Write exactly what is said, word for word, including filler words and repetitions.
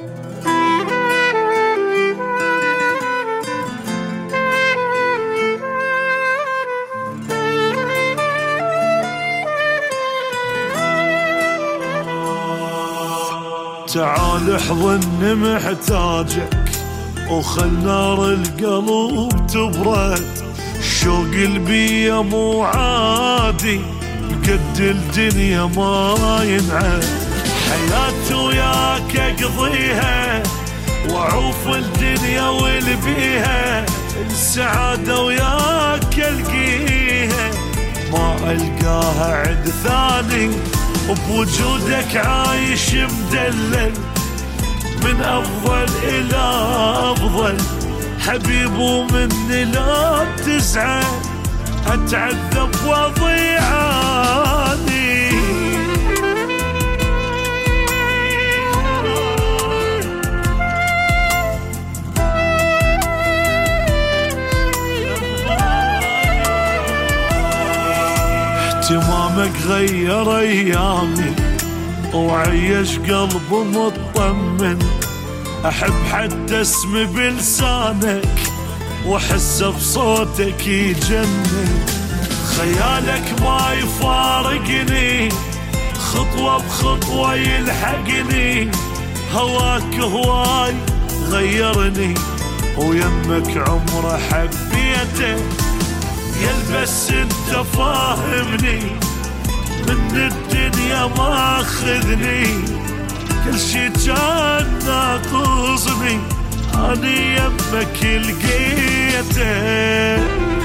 تعال احضن محتاجك وخل نار القلب تبرد، شوق البيه مو عادي قد الدنيا ما ينعد، حياتي وياك اقضيها واعوف الدنيا واللي بيها، السعادة وياك القيها ما القاها عند ثاني، وبوجودك عايش مدلل من افضل الى افضل، حبيب ومني لا تزعل اتعذب واضيعاني. اهتمامك غير ايامي وعيش قلبي مطمن، احب حتى اسمي بلسانك واحس بصوتك يجنن، خيالك ما يفارقني خطوة بخطوة يلحقني، هواك هواي غيرني ويمك عمره حبيته، يلبس انت فاهمني من الدنيا ما اخذني، كل شي كان ناقصني اني يمك لقيته.